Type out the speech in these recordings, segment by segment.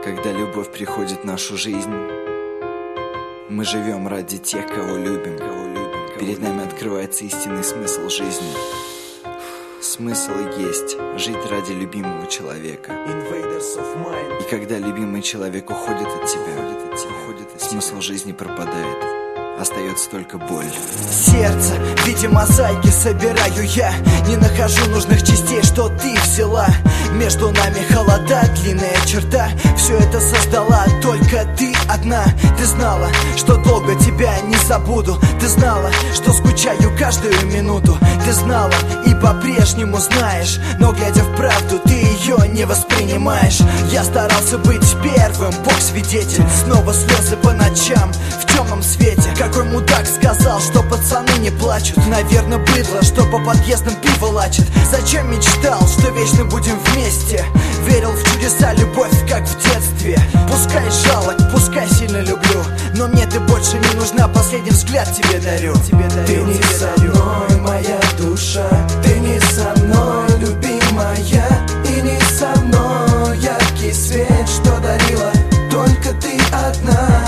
Когда любовь приходит в нашу жизнь, мы живем ради тех, кого любим. Перед нами открывается истинный смысл жизни. Смысл есть жить ради любимого человека. И когда любимый человек уходит от тебя, смысл жизни пропадает. Остается только боль. Сердце в виде мозаики собираю я. Не нахожу нужных частей, что ты взяла. Между нами холода, длинная черта. Все это создала только ты одна. Ты знала, что долго тебя не забуду. Ты знала, что скучаю каждую минуту. Ты знала и по-прежнему знаешь. Но глядя в правду, ты ее не воспринимаешь. Я старался быть первым, Бог свидетель. Снова слезы по ночам в темном свете. Какой мудак сказал, что пацаны не плачут? Наверное, быдло, что по подъездам пиво лачит. Зачем мечтал, что вечно будем вместе? Верил в чудеса, любовь, как в детстве. Пускай жалок, пускай сильно люблю, но мне ты больше не нужна, последний взгляд тебе дарю. Ты не со мной, моя душа. Ты не со мной, любимая. И не со мной яркий свет, что дарила только ты одна.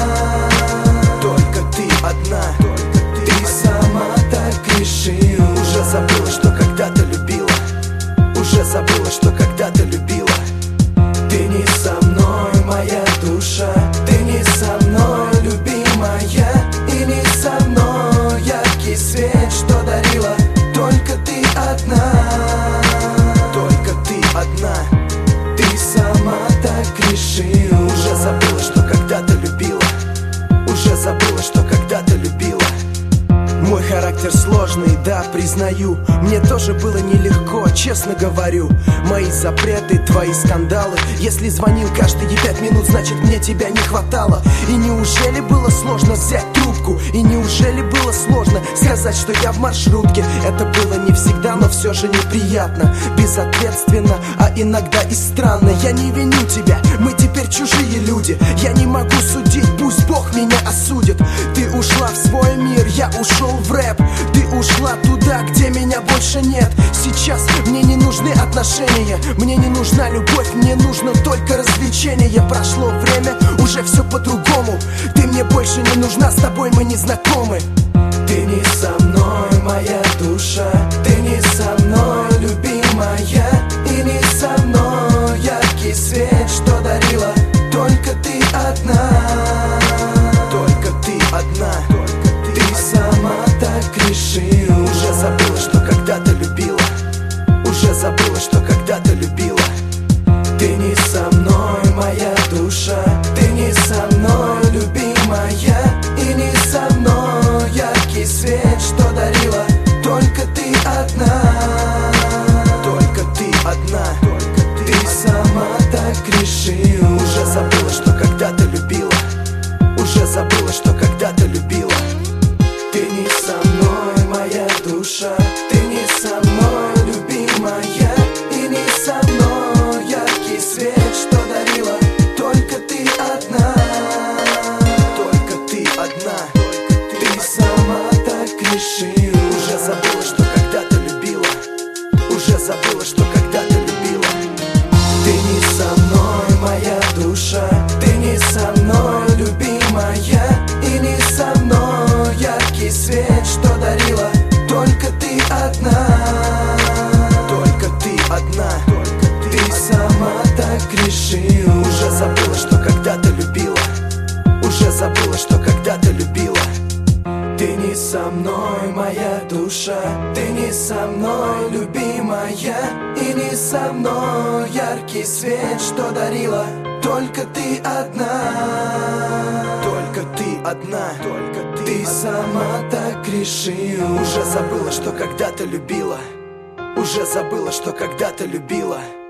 Одна, ты сама так решила. Уже забыла, что когда-то любила. Уже забыла, что когда-то любила. Ты не со мной, моя душа. Ты не со мной, любимая. И не со мной яркий свет, что дарила только ты одна. Только ты одна. Ты сама так решила. Уже забыла, что когда-то любила. Уже забыла, что когда-то любила. Мой характер сложный, да, признаю. Мне тоже было нелегко, честно говорю. Мои запреты, твои скандалы. Если звонил каждые 5 минут, значит мне тебя не хватало. И неужели было сложно взять трубку? И неужели было сложно сказать, что я в маршрутке? Это было не всегда, но все же неприятно. Безответственно, а иногда и странно. Я не виню тебя, мы теперь чужие люди. Я не могу судить, пусть Бог меня осудит. Ты ушла в свой мир, я ушел в рэп. Ты ушла туда, где меня больше нет. Сейчас мне не нужны отношения, мне не нужна любовь, мне нужно только развлечение. Прошло время, уже все по-другому. Ты мне больше не нужна, с тобой мы не знакомы. Ты не со мной, моя душа. Ты не со мной, любимая. И не со мной яркий свет, что дарила только ты одна. Только ты одна. Ты сама так решила. Уже забыла, что когда-то любила. Уже забыла, что когда-то любила. Ты не со мной, моя душа. Ты не со мной, любимая. И не со мной яркий свет, что дарила только ты одна. Только ты одна. Ты сама так решила. Уже забыла, что когда-то любила. Уже забыла, что когда-то любила. Ты не со мной, моя душа. Ты не со мной, любимая. И не со мной яркий свет, что дарила только ты одна. Только ты одна. Ты сама так решила. Уже забыла, что когда-то любила. Уже забыла, что когда-то любила. Ты не со мной, моя душа. Ты не со мной, любимая. И не со мной яркий свет, что дарила только ты одна. Только ты одна. Ты сама так решила. Уже забыла, что когда-то любила. Уже забыла, что когда-то любила. Ты не со мной, моя душа. Ты не со мной, любимая. И не со мной яркий свет, что дарила только ты одна. Только ты одна. Ты сама так решила. Уже забыла, что когда-то любила. Уже забыла, что когда-то любила.